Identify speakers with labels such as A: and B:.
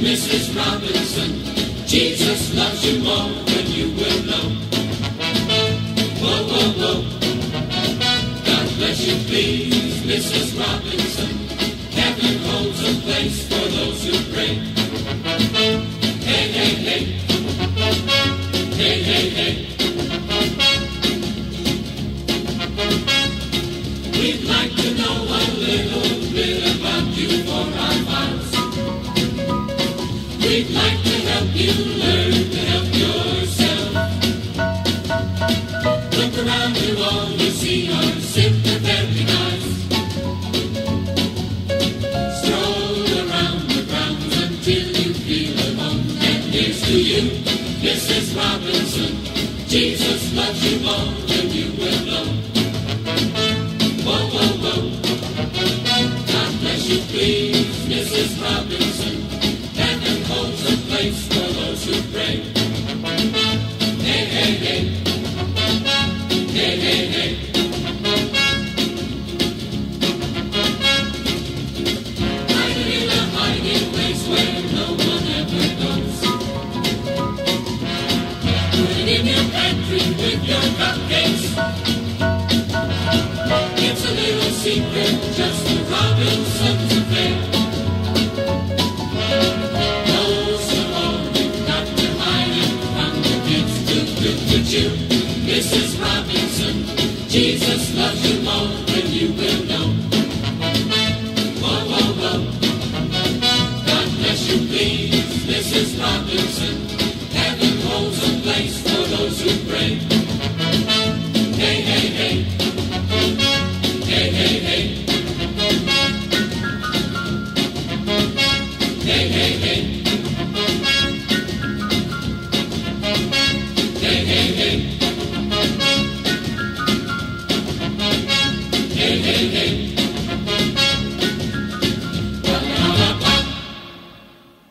A: Mrs. Robinson, Jesus loves you more than you will know. Whoa, whoa, whoa. God bless you, please, Mrs. Robinson. Heaven holds a place for those who pray. Hey, hey, hey. Hey, hey, hey. We'd like to know a little bit about you for our files. We'd like to help you learn to help yourself. Look around you, all you see are sympathetic eyes. Stroll around the grounds until you feel at home. And here's to you, Mrs. Robinson. Jesus loves you more than you will know. Whoa, whoa, whoa. God bless you, please, Mrs. Robinson. Heaven holds a place for those who pray. Hey, hey, hey. Hey, hey, hey. Hiding in a hiding place where no one ever goes. Put it in your pantry with your cupcakes. It's a little secret, just the Robinsons affair. Close the morning, got to hide it from the kids. Do, you, Mrs. Robinson, Jesus loves you more than you will know.